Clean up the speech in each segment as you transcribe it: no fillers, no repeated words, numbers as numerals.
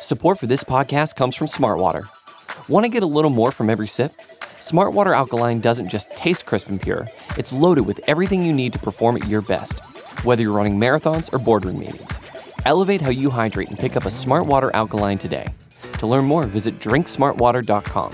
Support for this podcast comes from Smartwater. Want to get a little more from every sip? Smartwater Alkaline doesn't just taste crisp and pure, it's loaded with everything you need to perform at your best, whether you're running marathons or boardroom meetings. Elevate how you hydrate and pick up a Smartwater Alkaline today. To learn more, visit drinksmartwater.com.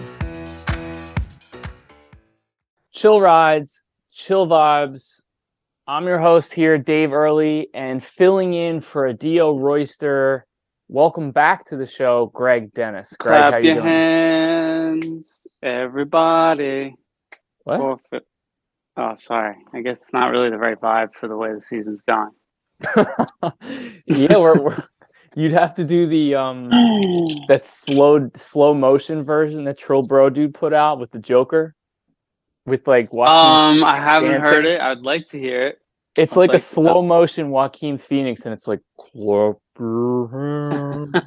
Chill rides, chill vibes. I'm your host here, Dave Early, and filling in for Adio Royster. Welcome back to the show, Greg Dennis. Greg, Clap how you your doing? hands, everybody. What? Oh, sorry. I guess it's not really the right vibe for the way the season's gone. Yeah, we're you'd have to do the that slow motion version that Trill Bro dude put out with the Joker, with like Joaquin I haven't dancing. heard it. I'd like to hear it. It's I'd like a like to slow know. motion Joaquin Phoenix, and it's like clap your hands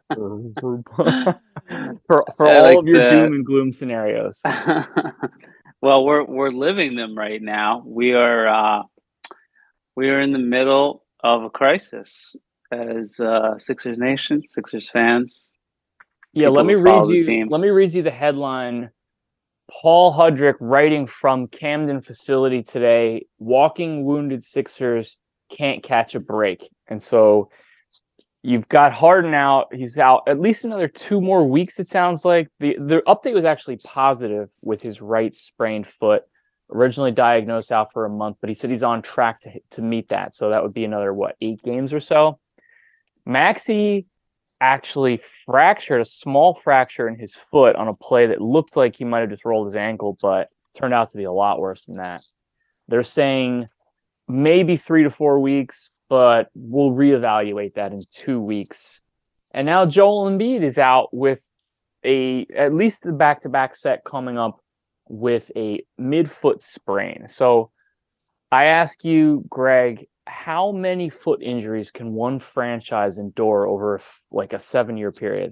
for I all like of your that. doom and gloom scenarios. Well, we're living them right now. We are in the middle of a crisis as Sixers Nation, Sixers fans. Yeah, people let me who read follow the you. team. Let me read you the headline. Paul Hudrick writing from Camden facility today. Walking wounded Sixers can't catch a break, and so you've got Harden out. He's out at least another 2 more weeks. It sounds like the update was actually positive with his right sprained foot. Originally diagnosed out for a month, but he said he's on track to meet that. So that would be another 8 games or so. Maxey actually fractured a small fracture in his foot on a play that looked like he might have just rolled his ankle, but turned out to be a lot worse than that. They're saying maybe 3 to 4 weeks, but we'll reevaluate that in 2 weeks. And now Joel Embiid is out with at least the back-to-back set coming up with a midfoot sprain. So I ask you, Greg, how many foot injuries can one franchise endure over a 7-year period?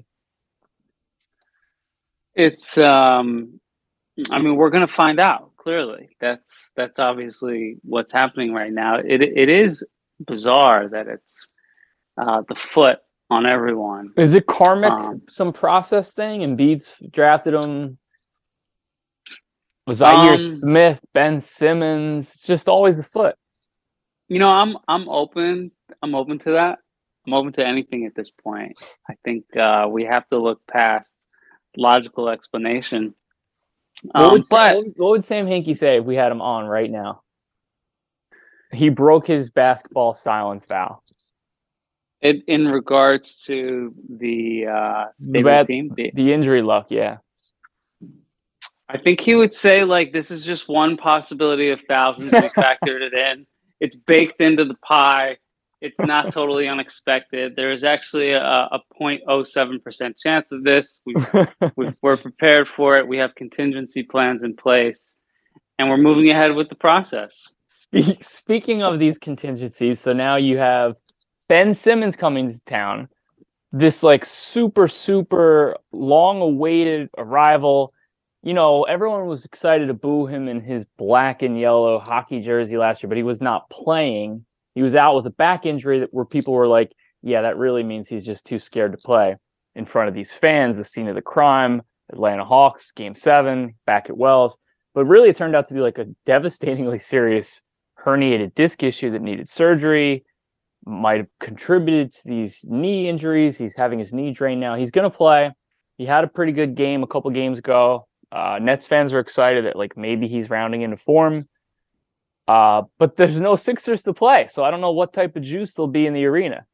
It's I mean, we're going to find out. Clearly, that's obviously what's happening right now. It is bizarre that it's the foot on everyone. Is it karmic, some process thing? Embiid's drafted him. Was Zaire Smith, Ben Simmons? It's just always the foot. You know, I'm open. I'm open to that. I'm open to anything at this point. I think we have to look past logical explanation. What would Sam Hinkie say if we had him on right now? He broke his basketball silence vow. In regards to the state of the team, the injury luck, yeah. I think he would say, this is just one possibility of thousands. We factored it in. It's baked into the pie. It's not totally unexpected. There is actually a 0.07% chance of this. We're prepared for it. We have contingency plans in place, and we're moving ahead with the process. Speaking of these contingencies, so now you have Ben Simmons coming to town. This super, super long-awaited arrival. You know, everyone was excited to boo him in his black and yellow hockey jersey last year, but he was not playing. He was out with a back injury where people were like, yeah, that really means he's just too scared to play in front of these fans, the scene of the crime, Atlanta Hawks, Game 7, back at Wells. But really, it turned out to be a devastatingly serious herniated disc issue that needed surgery, might have contributed to these knee injuries. He's having his knee drained now. He's going to play. He had a pretty good game a couple games ago. Nets fans are excited that maybe he's rounding into form. But there's no Sixers to play, so I don't know what type of juice there'll be in the arena.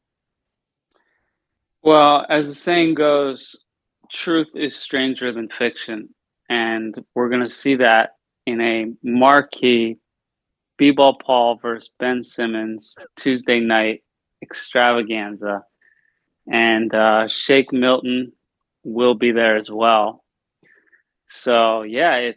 Well, as the saying goes, truth is stranger than fiction. And we're going to see that in a marquee B-Ball Paul versus Ben Simmons Tuesday night extravaganza. And Shake Milton will be there as well. So yeah,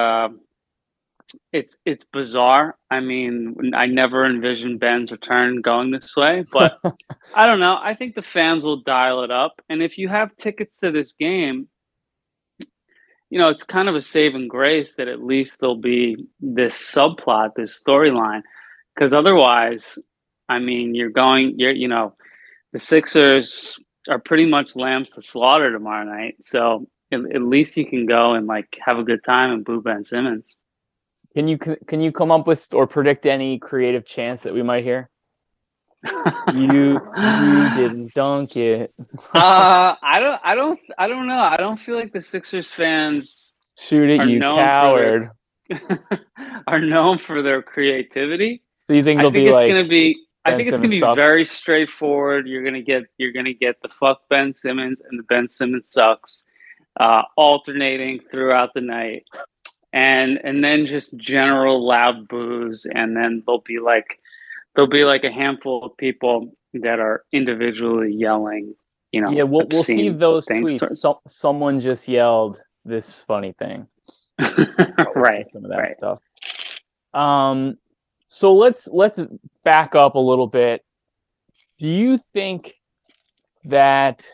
it's bizarre. I mean, I never envisioned Ben's return going this way, but I don't know. I think the fans will dial it up. And if you have tickets to this game, you know, it's kind of a saving grace that at least there'll be this subplot, this storyline, because otherwise, I mean, the Sixers are pretty much lambs to slaughter tomorrow night. So at least you can go and like have a good time and boo Ben Simmons. Can you come up with or predict any creative chants that we might hear? You didn't dunk it. I don't know. I don't feel like the Sixers fans shoot it, you coward. Are known for their creativity. So you think it'll be like? I think it's gonna be very straightforward. You're gonna get the fuck Ben Simmons and the Ben Simmons sucks, alternating throughout the night, and then just general loud boos, and then there'll be like a handful of people that are individually yelling. Yeah, we'll see those tweets. Someone just yelled this funny thing. Right. Some of that stuff. So let's back up a little bit. Do you think that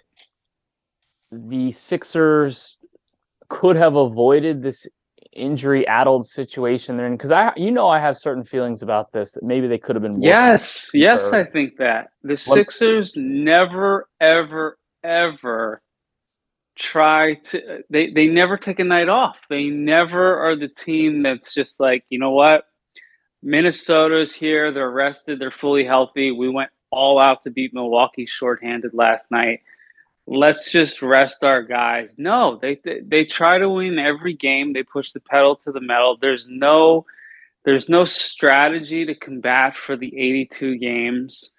the Sixers could have avoided this injury-addled situation they're in? Because I have certain feelings about this, that maybe they could have been more Yes, I think that. The Sixers never, ever, ever try to they never take a night off. They never are the team that's just like, you know what? Minnesota's here, they're rested, they're fully healthy. We went all out to beat Milwaukee shorthanded last night. Let's just rest our guys. No, they try to win every game. They push the pedal to the metal. There's no strategy to combat for the 82 games.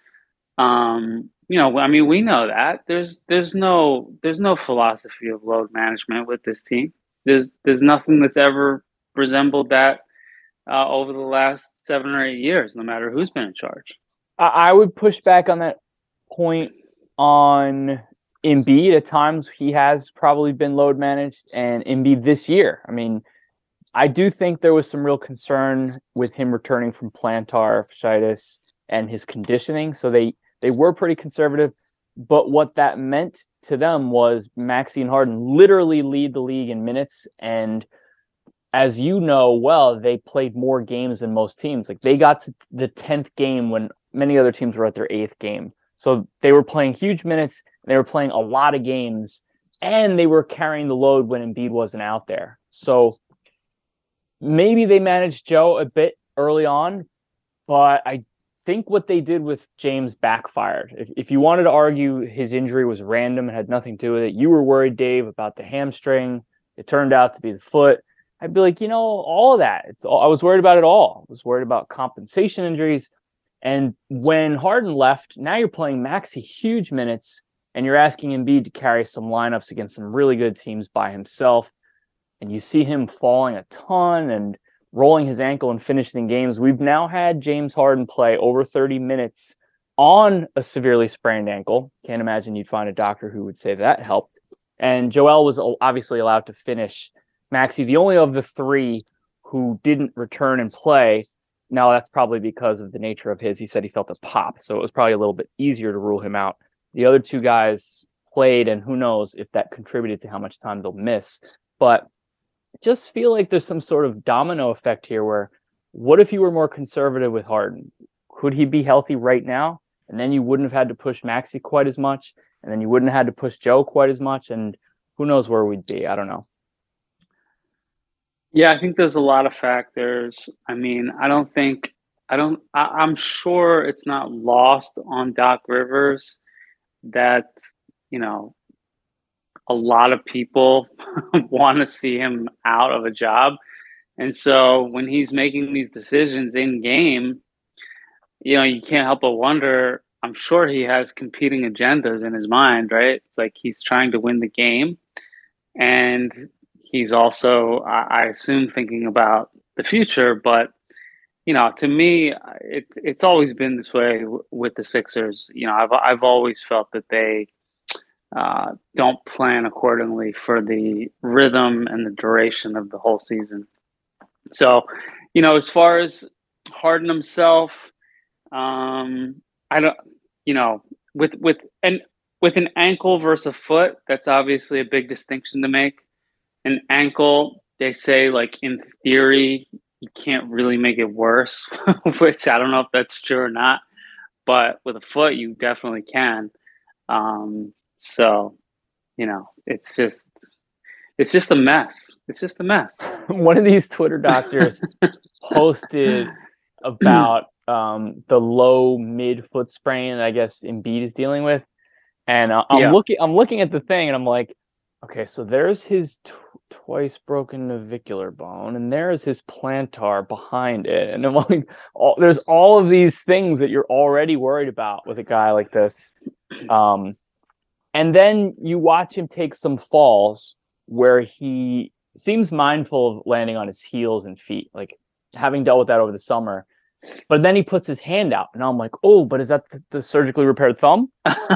We know that. There's no philosophy of load management with this team. There's nothing that's ever resembled that over the last 7 or 8 years, no matter who's been in charge. I would push back on that point on Embiid. At times he has probably been load managed, and Embiid this year. I mean, I do think there was some real concern with him returning from plantar fasciitis and his conditioning. So they were pretty conservative, but what that meant to them was Maxey and Harden literally lead the league in minutes. And as you know well, they played more games than most teams. Like they got to the 10th game when many other teams were at their 8th game. So they were playing huge minutes. They were playing a lot of games, and they were carrying the load when Embiid wasn't out there. So maybe they managed Joe a bit early on, but I think what they did with James backfired. If you wanted to argue his injury was random and had nothing to do with it, you were worried, Dave, about the hamstring. It turned out to be the foot. I'd be like, all of that. I was worried about it all. I was worried about compensation injuries. And when Harden left, now you're playing Maxey huge minutes, and you're asking Embiid to carry some lineups against some really good teams by himself. And you see him falling a ton and rolling his ankle and finishing games. We've now had James Harden play over 30 minutes on a severely sprained ankle. Can't imagine you'd find a doctor who would say that helped. And Joel was obviously allowed to finish. Maxey, the only of the three who didn't return and play. Now, that's probably because of the nature of he said he felt a pop, so it was probably a little bit easier to rule him out. The other two guys played, and who knows if that contributed to how much time they'll miss. But just feel like there's some sort of domino effect here where what if you were more conservative with Harden? Could he be healthy right now? And then you wouldn't have had to push Maxey quite as much, and then you wouldn't have had to push Joe quite as much, and who knows where we'd be. I don't know. Yeah, I think there's a lot of factors. I mean, I'm sure it's not lost on Doc Rivers that, a lot of people want to see him out of a job. And so when he's making these decisions in game, you can't help but wonder, I'm sure he has competing agendas in his mind, right? It's like he's trying to win the game. And he's also, I assume, thinking about the future. But, to me, it's always been this way with the Sixers. I've always felt that they don't plan accordingly for the rhythm and the duration of the whole season. So, as far as Harden himself, I don't, with an ankle versus a foot, that's obviously a big distinction to make. An ankle, they say, like, in theory, you can't really make it worse, which I don't know if that's true or not. But with a foot, you definitely can. So, it's just a mess. It's just a mess. One of these Twitter doctors posted about the low mid foot sprain that I guess Embiid is dealing with, and I'm looking at the thing, and I'm like, okay, so there's his twice broken navicular bone, and there's his plantar behind it, and I'm like, there's all of these things that you're already worried about with a guy like this, and then you watch him take some falls where he seems mindful of landing on his heels and feet, like having dealt with that over the summer. But then he puts his hand out, and I'm like, oh, but is that the surgically repaired thumb?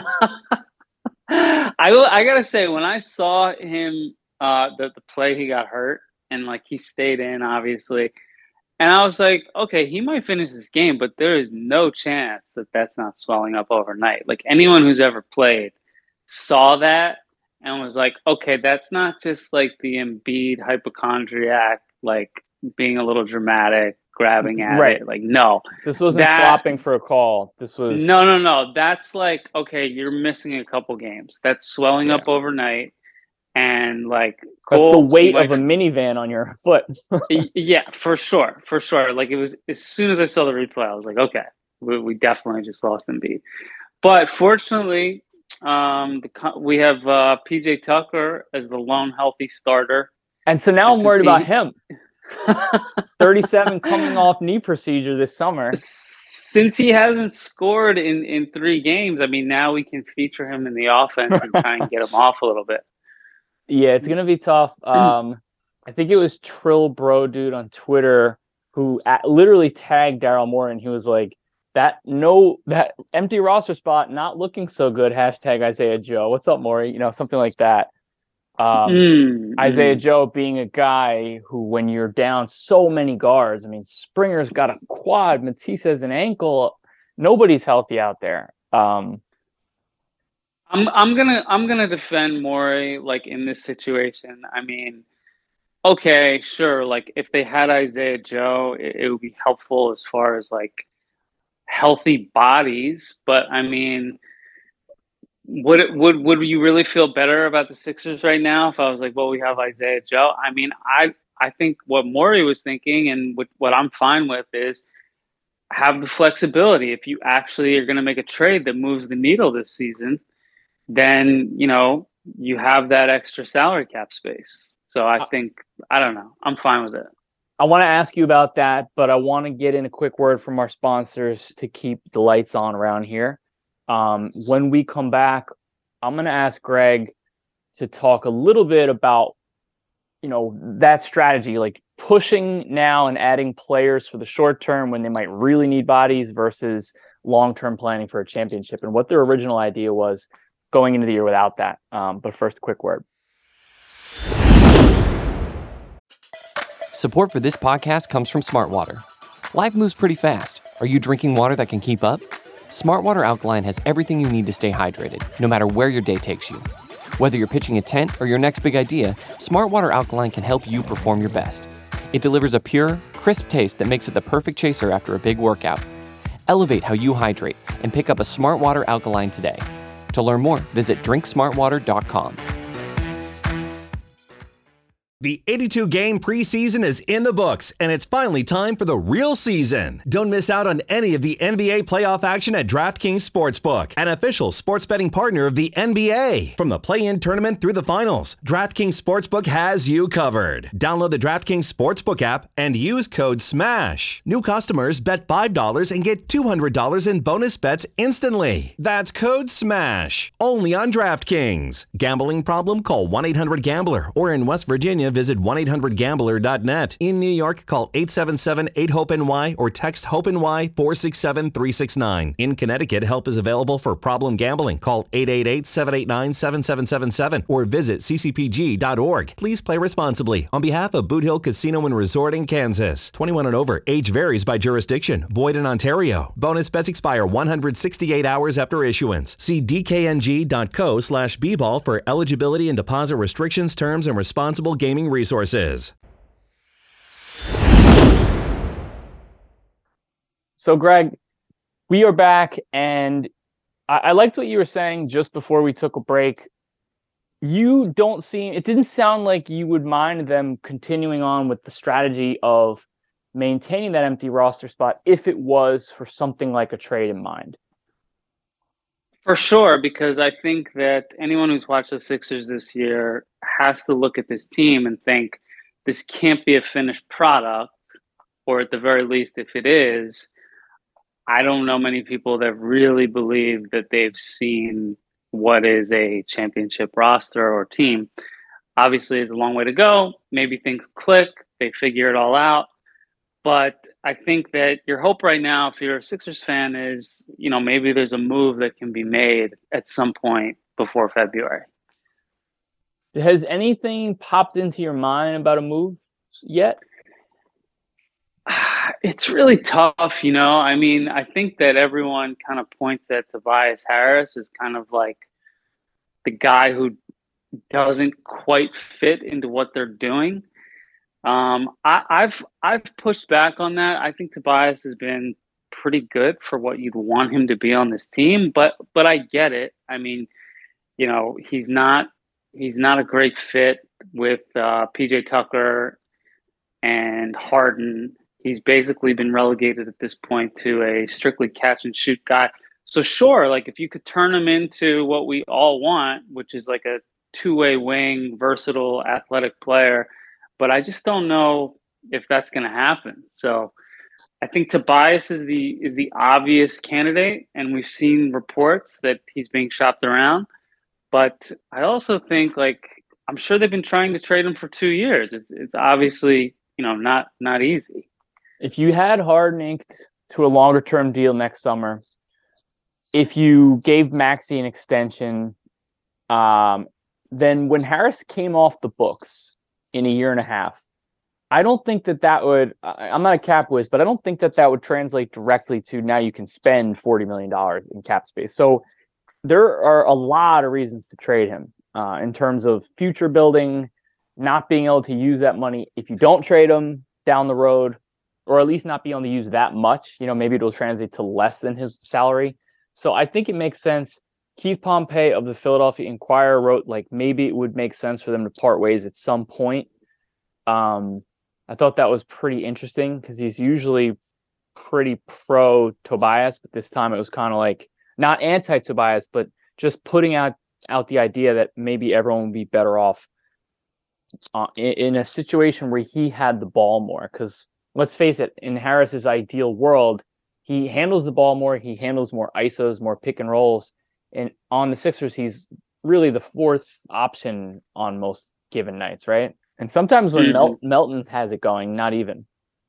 I gotta say, when I saw him, the play, he got hurt, and like he stayed in, obviously, and I was like, okay, he might finish this game, but there is no chance that that's not swelling up overnight. Like anyone who's ever played saw that and was like, okay, that's not just like the Embiid hypochondriac, like being a little dramatic, grabbing at it. Like, no. This wasn't flopping for a call. This was... No. That's like, okay, you're missing a couple games. That's swelling up overnight. And like... That's the weight of a minivan on your foot. Yeah, for sure. Like it was, as soon as I saw the replay, I was like, okay, we definitely just lost Embiid. But fortunately... we have PJ Tucker as the lone healthy starter, and so now I'm worried about him. 37 coming off knee procedure this summer. Since he hasn't scored in 3 games, I mean, now we can feature him in the offense and try and get him off a little bit. Yeah, it's gonna be tough. I think it was Trill Bro Dude on Twitter who literally tagged Daryl Morey, and he was like, that empty roster spot not looking so good. Hashtag Isaiah Joe. What's up, Maury? Something like that. Isaiah Joe being a guy who, when you're down so many guards, I mean, Springer's got a quad, Matisse has an ankle. Nobody's healthy out there. I'm gonna defend Maury like in this situation. I mean, okay, sure. Like if they had Isaiah Joe, it would be helpful as far as like healthy bodies, but I mean, would you really feel better about the Sixers right now if I was like, well, we have Isaiah Joe? I mean, I think what Morey was thinking, and what I'm fine with, is have the flexibility. If you actually are going to make a trade that moves the needle this season, then you have that extra salary cap space. So I think, I don't know, I'm fine with it. I want to ask you about that, but I want to get in a quick word from our sponsors to keep the lights on around here. When we come back, I'm going to ask Greg to talk a little bit about, that strategy, like pushing now and adding players for the short term when they might really need bodies versus long-term planning for a championship, and what their original idea was going into the year without that. But first, a quick word. Support for this podcast comes from Smartwater. Life moves pretty fast. Are you drinking water that can keep up? Smartwater Alkaline has everything you need to stay hydrated, no matter where your day takes you. Whether you're pitching a tent or your next big idea, Smartwater Alkaline can help you perform your best. It delivers a pure, crisp taste that makes it the perfect chaser after a big workout. Elevate how you hydrate and pick up a Smartwater Alkaline today. To learn more, visit drinksmartwater.com. The 82-game preseason is in the books, and it's finally time for the real season. Don't miss out on any of the NBA playoff action at DraftKings Sportsbook, an official sports betting partner of the NBA. From the play-in tournament through the finals, DraftKings Sportsbook has you covered. Download the DraftKings Sportsbook app and use code SMASH. New customers bet $5 and get $200 in bonus bets instantly. That's code SMASH. Only on DraftKings. Gambling problem? Call 1-800-GAMBLER. Or in West Virginia, visit 1-800-GAMBLER.net. In New York, call 877-8-HOPE-NY or text HOPE-NY 467-369. In Connecticut, help is available for problem gambling. Call 888-789-7777 or visit ccpg.org. Please play responsibly. On behalf of Boot Hill Casino and Resort in Kansas. 21 and over. Age varies by jurisdiction. Void in Ontario. Bonus bets expire 168 hours after issuance. See dkng.co/bball for eligibility and deposit restrictions, terms, and responsible gaming resources. So, Greg, we are back, and I liked what you were saying just before we took a break. It didn't sound like you would mind them continuing on with the strategy of maintaining that empty roster spot if it was for something like a trade in mind. For sure, because I think that anyone who's watched the Sixers this year has to look at this team and think this can't be a finished product, or at the very least, if it is, I don't know many people that really believe that they've seen what is a championship roster or team. Obviously, it's a long way to go. Maybe things click, they figure it all out. But I think that your hope right now, if you're a Sixers fan, is, maybe there's a move that can be made at some point before February. Has anything popped into your mind about a move yet? It's really tough, I mean, I think that everyone kind of points at Tobias Harris as kind of like the guy who doesn't quite fit into what they're doing. I've pushed back on that. I think Tobias has been pretty good for what you'd want him to be on this team, but I get it. I mean, he's not a great fit with PJ Tucker and Harden. He's basically been relegated at this point to a strictly catch and shoot guy. So sure, like if you could turn him into what we all want, which is like a two-way wing, versatile, athletic player, but I just don't know if that's going to happen. So I think Tobias is the obvious candidate, and we've seen reports that he's being shopped around. But I also think, like, I'm sure they've been trying to trade him for 2 years. It's obviously, not easy. If you had Harden inked to a longer term deal next summer, if you gave Maxey an extension, then when Harris came off the books in a year and a half, I don't think that would, I'm not a cap whiz, but I don't think that would translate directly to now you can spend $40 million in cap space. So there are a lot of reasons to trade him in terms of future building, not being able to use that money if you don't trade him down the road, or at least not be able to use that much. Maybe it'll translate to less than his salary. So I think it makes sense. Keith Pompey of the Philadelphia Inquirer wrote, like, maybe it would make sense for them to part ways at some point. I thought that was pretty interesting because he's usually pretty pro Tobias, but this time it was kind of like not anti Tobias, but just putting out the idea that maybe everyone would be better off in a situation where he had the ball more. Because let's face it, in Harris's ideal world, he handles the ball more, he handles more ISOs, more pick and rolls. And on the Sixers, he's really the fourth option on most given nights, right? And sometimes when Melton's has it going, not even.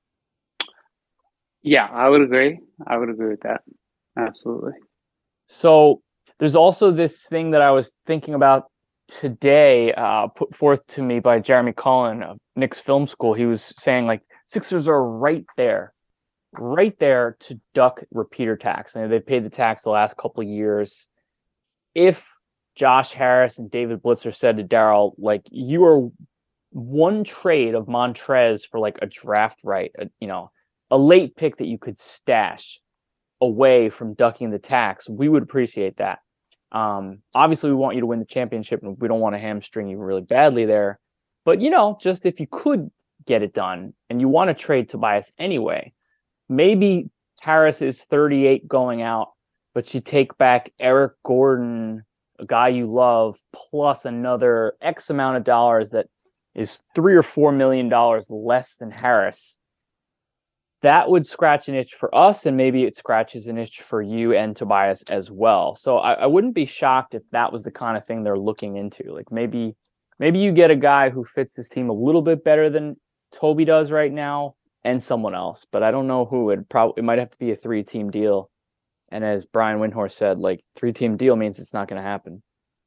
Yeah, I would agree. I would agree with that. Absolutely. So there's also this thing that I was thinking about today, put forth to me by Jeremy Cullen of Knicks Film School. He was saying, like, Sixers are right there to duck repeater tax. And they've paid the tax the last couple of years. If Josh Harris and David Blitzer said to Daryl, like, you are one trade of Montrez for like a draft right, a late pick that you could stash away from ducking the tax, we would appreciate that. Obviously, we want you to win the championship, and we don't want to hamstring you really badly there. But, just if you could get it done and you want to trade Tobias anyway, maybe Harris is 38 going out, but you take back Eric Gordon, a guy you love, plus another X amount of dollars that is $3 or $4 million less than Harris. That would scratch an itch for us, and maybe it scratches an itch for you and Tobias as well. So I wouldn't be shocked if that was the kind of thing they're looking into. Like maybe you get a guy who fits this team a little bit better than Toby does right now, and someone else. But I don't know who. It might have to be a 3-team deal. And as Brian Windhorst said, like 3-team deal means it's not going to happen.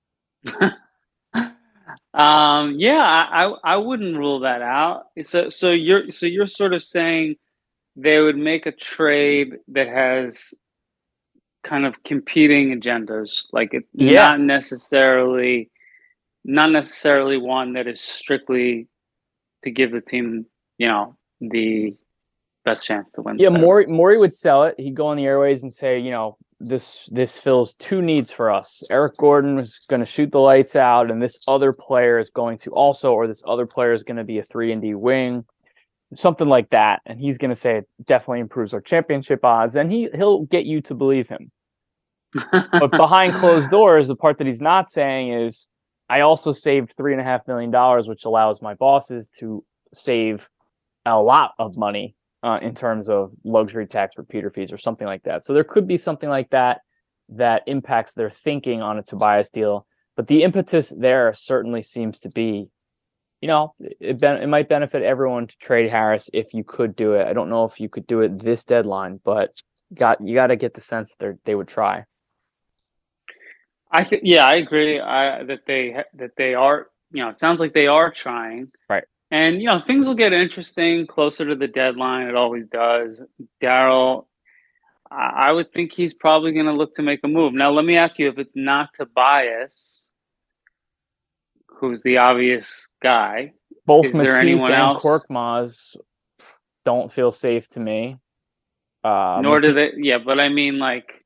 Yeah, I wouldn't rule that out. So you're sort of saying they would make a trade that has kind of competing agendas, like not necessarily one that is strictly to give the team, the best chance to win. Yeah, Morey would sell it. He'd go on the airways and say, this fills two needs for us. Eric Gordon is going to shoot the lights out, and this other player is going to also, or this other player is going to be a 3-and-D wing, something like that. And he's going to say it definitely improves our championship odds, and he'll get you to believe him. But behind closed doors, the part that he's not saying is, I also saved $3.5 million, which allows my bosses to save a lot of money in terms of luxury tax repeater fees or something like that. So there could be something like that that impacts their thinking on a Tobias deal. But the impetus there certainly seems to be, it might benefit everyone to trade Harris if you could do it. I don't know if you could do it this deadline, but you got to get the sense that they would try. I agree. That they are. It sounds like they are trying. Right. And things will get interesting closer to the deadline. It always does. Daryl, I would think he's probably going to look to make a move. Now, let me ask you: if it's not Tobias, who's the obvious guy, both Matisse and else? Korkmaz don't feel safe to me. Nor do they. Yeah, but I mean,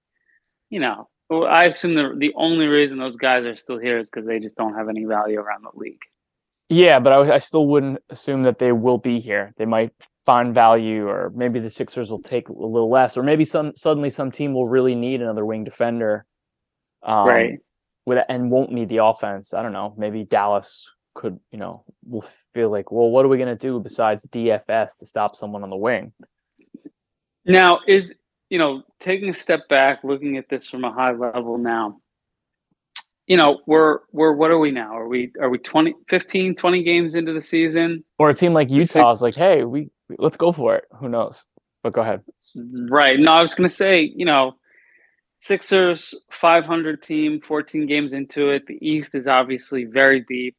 I assume the only reason those guys are still here is because they just don't have any value around the league. Yeah, but I still wouldn't assume that they will be here. They might find value, or maybe the Sixers will take a little less, or maybe suddenly some team will really need another wing defender, right? And won't need the offense. I don't know. Maybe Dallas could, will feel like, well, what are we going to do besides DFS to stop someone on the wing? Now, taking a step back, looking at this from a high level now, we're what are we now? Are we 15, 20 games into the season? Or a team like Utah is like, hey, let's go for it. Who knows? But go ahead. Right. No, I was going to say, Sixers 500 team, 14 games into it. The East is obviously very deep.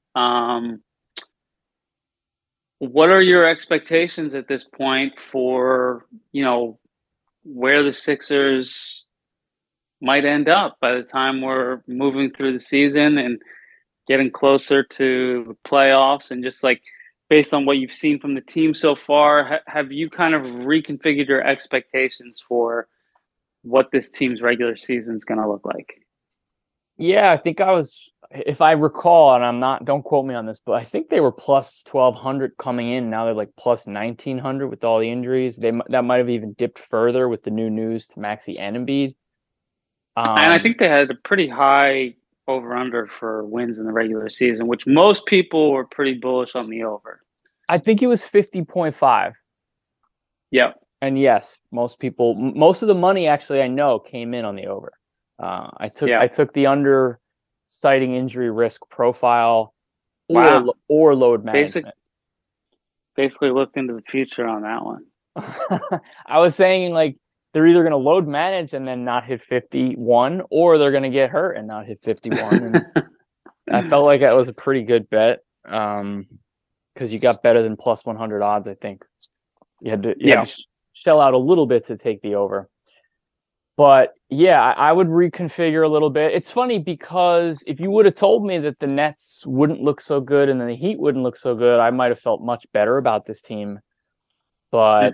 What are your expectations at this point for, where the Sixers might end up by the time we're moving through the season and getting closer to the playoffs? And just based on what you've seen from the team so far, have you kind of reconfigured your expectations for what this team's regular season is going to look like? Yeah, I think if I recall, and don't quote me on this, but I think they were plus 1,200 coming in. Now they're like plus 1,900 with all the injuries. That might have even dipped further with the new news to Maxey and Embiid. And I think they had a pretty high over-under for wins in the regular season, which most people were pretty bullish on the over. I think it was 50.5. Yep. And yes, most of the money actually I know came in on the over. I took the under, citing injury risk profile or load management. Basically looked into the future on that one. I was saying they're either going to load manage and then not hit 51, or they're going to get hurt and not hit 51. And I felt like that was a pretty good bet because you got better than plus 100 odds. I think you had to shell out a little bit to take the over. But yeah, I would reconfigure a little bit. It's funny because if you would have told me that the Nets wouldn't look so good and then the Heat wouldn't look so good, I might have felt much better about this team. But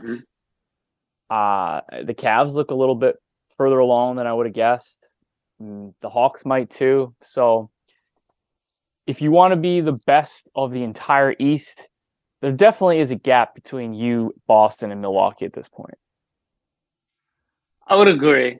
the Cavs look a little bit further along than I would have guessed. The Hawks might too. So if you want to be the best of the entire East, there definitely is a gap between you, Boston, and Milwaukee at this point. I would agree.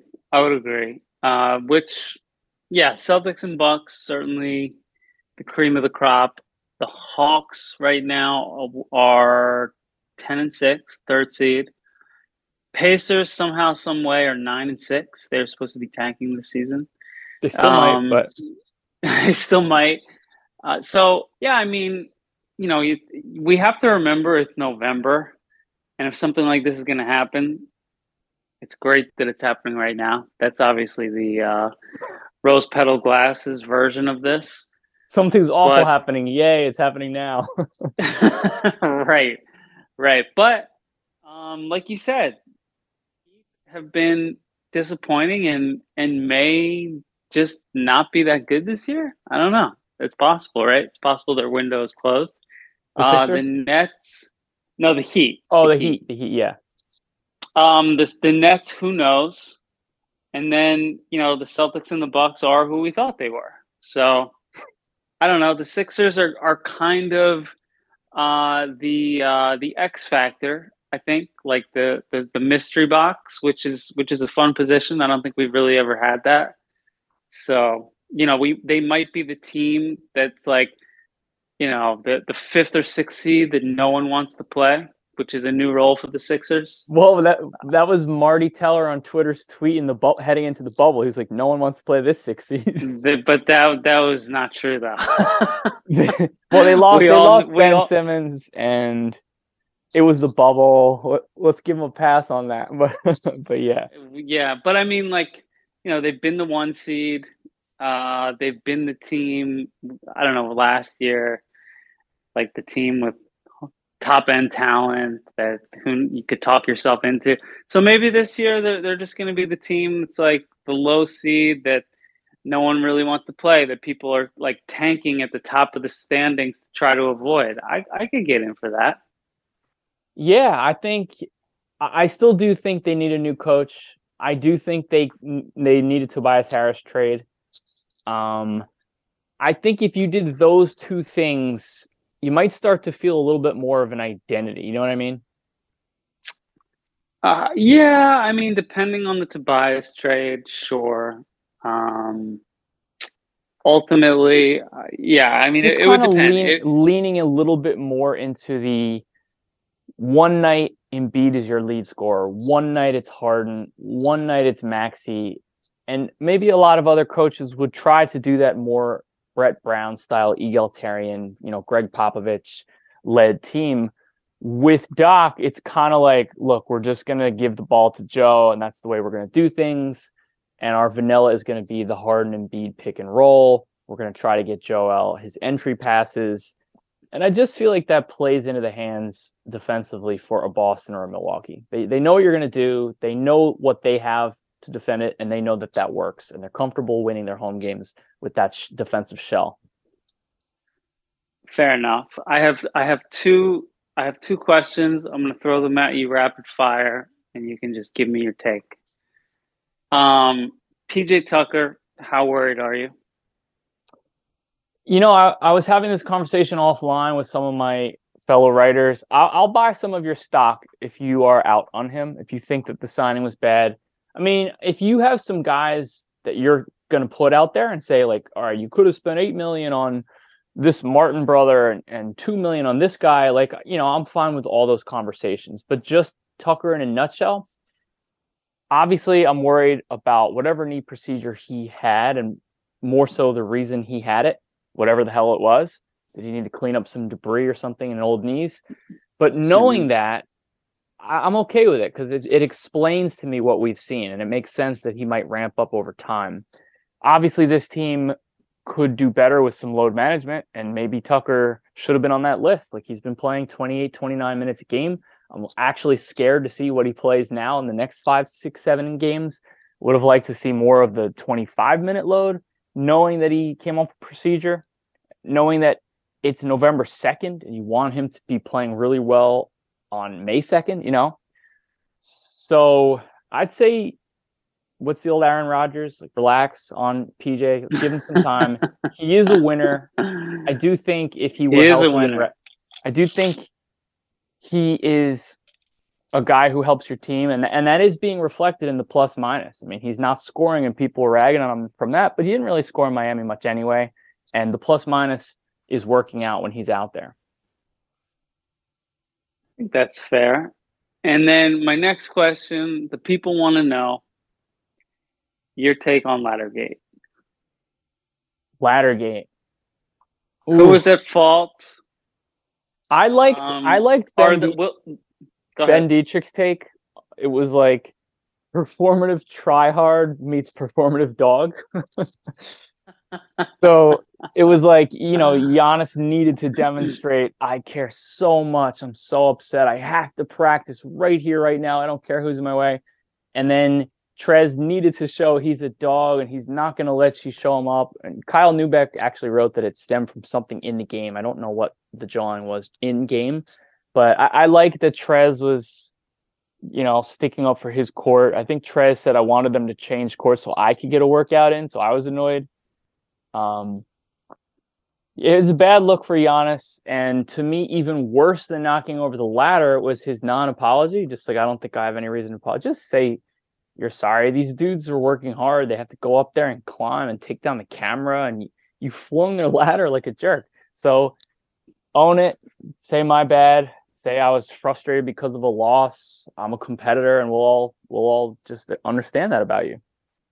Celtics and Bucks, certainly the cream of the crop. The Hawks right now are 10-6, third seed. Pacers somehow, some way are 9-6. They're supposed to be tanking this season. They still might, but they still might. We have to remember it's November, and if something like this is going to happen, it's great that it's happening right now. That's obviously the rose petal glasses version of this. Something's awful happening. Yay, it's happening now. Right. But like you said, have been disappointing and may just not be that good this year. I don't know. It's possible, right? It's possible their window is closed. The Nets, no, the Heat. Oh, the Heat, yeah. The Nets, who knows? And then, the Celtics and the Bucks are who we thought they were. So I don't know. The Sixers are kind of the X factor, I think, like the mystery box, which is a fun position. I don't think we've really ever had that. So, they might be the team that's like, the fifth or sixth seed that no one wants to play, which is a new role for the Sixers. Well, that was Marty Teller on Twitter's tweet heading into the bubble. He was like, "No one wants to play this 6 seed." But that was not true, though. Well, they lost Ben Simmons, and it was the bubble. Let's give them a pass on that. But yeah. Yeah, but I mean, like, they've been the 1 seed. They've been the team, I don't know, last year, like the team with top end talent that who you could talk yourself into. So maybe this year they're just going to be the team that's like the low seed that no one really wants to play, that people are like tanking at the top of the standings to try to avoid. I could get in for that. Yeah, I still do think they need a new coach. I do think they needed Tobias Harris trade. I think if you did those 2 things, you might start to feel a little bit more of an identity. You know what I mean? Yeah, I mean, depending on the Tobias trade, sure. Ultimately, yeah, I mean, it would depend. Leaning a little bit more into the one night Embiid is your lead scorer, one night it's Harden, one night it's Maxey, and maybe a lot of other coaches would try to do that more Brett Brown style, egalitarian, Greg Popovich led team. With Doc, it's kind of like, look, we're just going to give the ball to Joe, and that's the way we're going to do things. And our vanilla is going to be the Harden and Embiid pick and roll. We're going to try to get Joel his entry passes. And I just feel like that plays into the hands defensively for a Boston or a Milwaukee. They know what you're going to do. They know what they have to defend it, and they know that works. And they're comfortable winning their home games with that defensive shell. Fair enough. I have two questions. I'm going to throw them at you rapid fire, and you can just give me your take. PJ Tucker, how worried are you? I was having this conversation offline with some of my fellow writers. I'll buy some of your stock if you are out on him, if you think that the signing was bad. I mean, if you have some guys that you're going to put out there and say, like, all right, you could have spent $8 million on this Martin brother and $2 million on this guy, like, I'm fine with all those conversations. But just Tucker in a nutshell, obviously I'm worried about whatever knee procedure he had, and more so the reason he had it, whatever the hell it was. Did he need to clean up some debris or something in old knees? But knowing that, I'm okay with it because it explains to me what we've seen, and it makes sense that he might ramp up over time. Obviously, this team could do better with some load management, and maybe Tucker should have been on that list. Like, he's been playing 28, 29 minutes a game. I'm actually scared to see what he plays now in the next 5, 6, 7 games. Would have liked to see more of the 25-minute load, knowing that he came off a procedure, knowing that it's November 2nd and you want him to be playing really well on May 2nd, So I'd say, what's the old Aaron Rodgers? Like, relax on PJ, give him some time. He is a winner. I do think if he were healthy, I do think he is a guy who helps your team, and that is being reflected in the plus minus. I mean, he's not scoring and people are ragging on him from that, but he didn't really score in Miami much anyway. And the plus minus is working out when he's out there. I think that's fair. And then my next question, the people want to know your take on Laddergate. Laddergate. Ooh. Who was at fault? I liked Ben Dietrich's take. It was like performative tryhard meets performative dog. So it was like, Giannis needed to demonstrate, I care so much. I'm so upset. I have to practice right here, right now. I don't care who's in my way. And then Trez needed to show he's a dog and he's not going to let you show him up. And Kyle Neubeck actually wrote that it stemmed from something in the game. I don't know what the jawing was in game, but I like that Trez was sticking up for his court. I think Trez said I wanted them to change court so I could get a workout in, so I was annoyed. It's a bad look for Giannis, and to me, even worse than knocking over the ladder was his non-apology. Just like, I don't think I have any reason to apologize. Just say you're sorry. These dudes are working hard. They have to go up there and climb and take down the camera, and you flung their ladder like a jerk. So own it. Say my bad. Say I was frustrated because of a loss. I'm a competitor, and we'll all just understand that about you.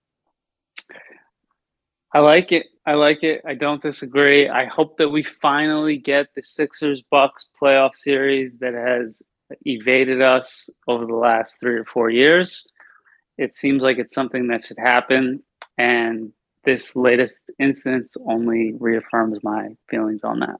I like it. I don't disagree. I hope that we finally get the Sixers-Bucks playoff series that has evaded us over the last 3 or 4 years. It seems like it's something that should happen, and this latest instance only reaffirms my feelings on that.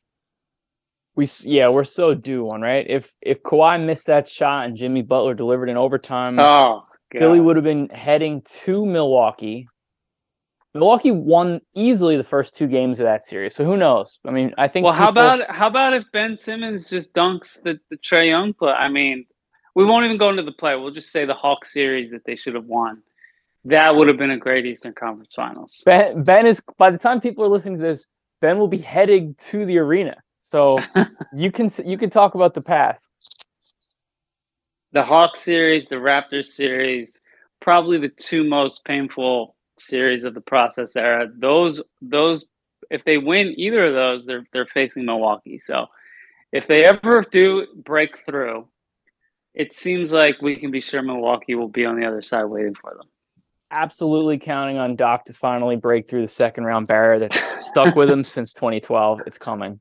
We're so due one, right? If Kawhi missed that shot and Jimmy Butler delivered in overtime, Philly would have been heading to Milwaukee. Milwaukee won easily the first 2 games of that series, so who knows? I mean, I think. Well, how about if Ben Simmons just dunks the Trae Young play? I mean, we won't even go into the play. We'll just say the Hawks series that they should have won. That would have been a great Eastern Conference Finals. Ben is, by the time people are listening to this, Ben will be heading to the arena. So you can talk about the past. The Hawks series, the Raptors series, probably the 2 most painful series of the process era. Those if they win either of those, they're facing Milwaukee. So if they ever do break through, it seems like we can be sure Milwaukee will be on the other side waiting for them. Absolutely counting on Doc to finally break through the second round barrier that's stuck with him since 2012. It's coming.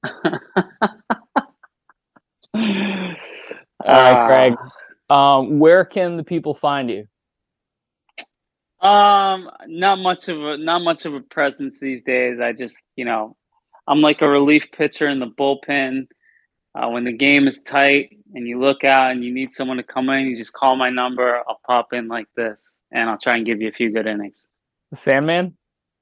All right, Greg. Where can the people find you? Not much of a presence these days. I just, I'm like a relief pitcher in the bullpen. When the game is tight and you look out and you need someone to come in, you just call my number. I'll pop in like this, and I'll try and give you a few good innings. The Sandman?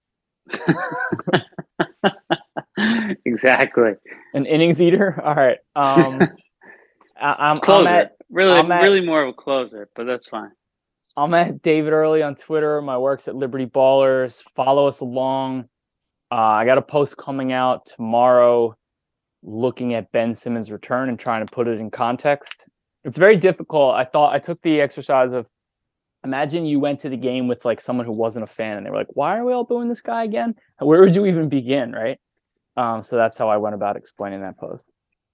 Exactly. An innings eater? All right. I'm closer. Really more of a closer, but that's fine. I'm at David Early on Twitter. My work's at Liberty Ballers. Follow us along. I got a post coming out tomorrow looking at Ben Simmons' return and trying to put it in context. It's very difficult. I took the exercise of, imagine you went to the game with like someone who wasn't a fan and they were like, why are we all booing this guy again? Where would you even begin, right? So that's how I went about explaining that post.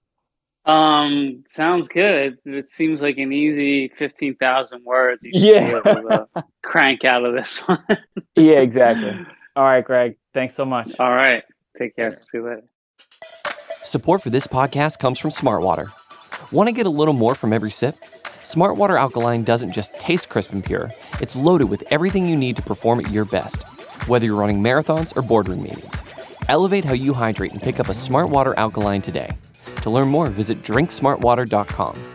Sounds good. It seems like an easy 15,000 words you should be able to crank out of this one. Yeah, exactly. All right, Greg. Thanks so much. All right. Take care. See you later. Support for this podcast comes from Smartwater. Want to get a little more from every sip? Smartwater Alkaline doesn't just taste crisp and pure. It's loaded with everything you need to perform at your best. Whether you're running marathons or boardroom meetings, elevate how you hydrate and pick up a Smartwater Alkaline today. To learn more, visit drinksmartwater.com.